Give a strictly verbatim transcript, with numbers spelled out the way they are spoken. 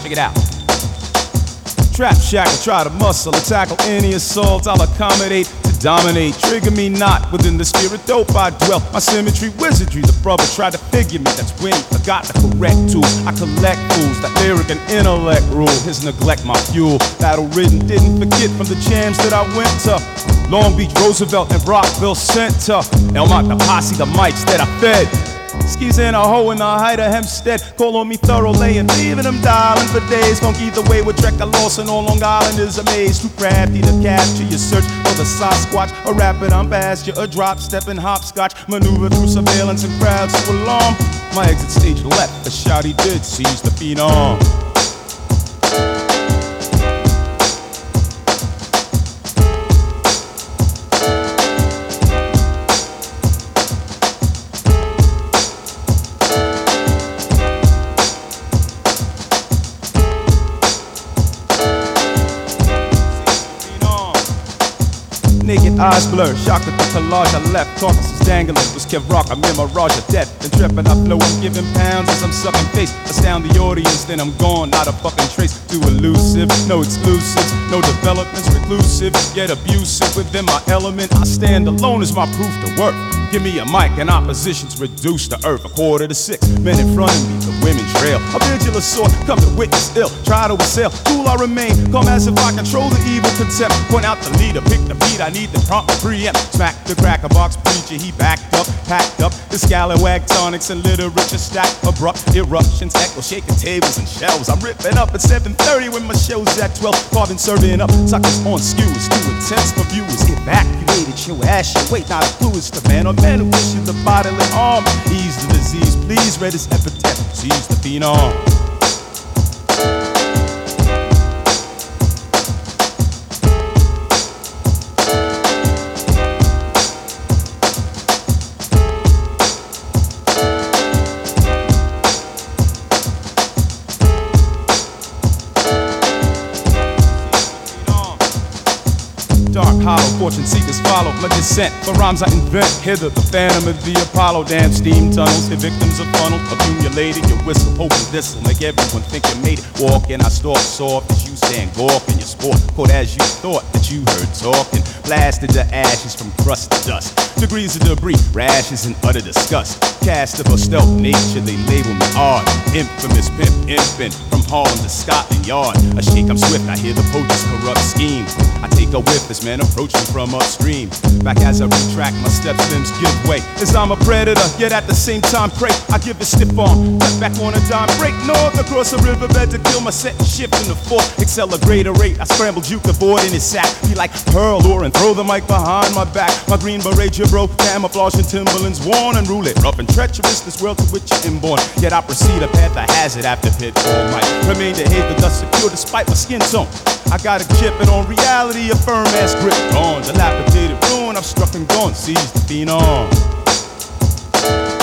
Check it out. Trap shack will try to muscle and tackle any assault. I'll accommodate to dominate. Trigger me not within the spirit dope I dwell. My symmetry, wizardry, the brother tried to figure me. That's when he forgot the correct tools. I collect fools, that lyric and intellect rule. His neglect my fuel. Battle ridden, didn't forget from the jams that I went to. Long Beach, Roosevelt, and Rockville Center. Elmont, the posse, the mics that I fed. Skis in a hoe in the height of Hempstead. Call on me thorough laying, leaving them dialing for days. Funk either way with Drecka Lawson on Long Island is a maze. Too crafty to capture your search for the Sasquatch. A rapid, I'm past you, a drop, stepping hopscotch. Maneuver through surveillance and crowds to alarm. My exit stage left, the shout he did seize the phenom. Naked eyes blurred, shocked at the collage I left. Carcasses dangling, was Kev Rock, I'm in mirage of death. Then tripping, I flow, I'm giving pounds as I'm sucking face. Astound the audience, then I'm gone, not a fucking trace. Too elusive, no exclusives, no developments, reclusive, yet abusive. Within my element, I stand alone as my proof to work. Give me a mic and opposition's reduced to earth. A quarter to six, men in front of me, the women trail. A vigilant sword, come to witness ill, try to assail. Cool I remain, calm as if I control the evil contempt. Point out the leader, pick the beat, I need the prompt to preempt. Smack the cracker box preacher, he backed up, packed up. The scallywag tonics and literature stack. Abrupt eruptions, echo shaking tables and shelves. I'm ripping up at seven thirty when my show's at twelve. Carving, serving up, suckers on skews. Too intense for viewers, evacuated, your ass, your weight. Not a clue, it's the man or man who wishes the bodily arm. Ease the disease, please, read his epitaph, seize the phenom. Dark hollow, fortune seekers follow my descent. For rhymes I invent, hither the phantom of the Apollo. Damn steam tunnels, hit victims of funnel. Accumulated, your whistle, hoping this'll make everyone think you made it. Walk and I stalk soft as you stand gawking your sport. Caught as you thought that you heard talking. Blasted to ashes from crust to dust. Degrees of debris, rashes and utter disgust. Cast of a stealth nature, they label me odd. Infamous pimp, infant, from Harlem to Scotland Yard. A shake, I'm swift, I hear the poachers corrupt scheme. I take a whiff as men approach me from upstream. Back as I retract, my steps, limbs give way. As I'm a predator, yet at the same time prey. I give a stiff arm, cut back on a dime break. North across the riverbed to kill my set and shift in the fourth. Excel a greater rate, I scramble juke the board in his sack. Be like Pearl or and throw the mic behind my back. My green beret, bro, camouflage and Timberlands worn and rule it. Rough and treacherous, this world to which you're inborn. Yet I proceed a path I hazard after pitfall might remain to hate the dust secure despite my skin tone. I got a chip and on reality a firm ass grip. Gone, dilapidated ruin, I've struck and gone, seize the phenom.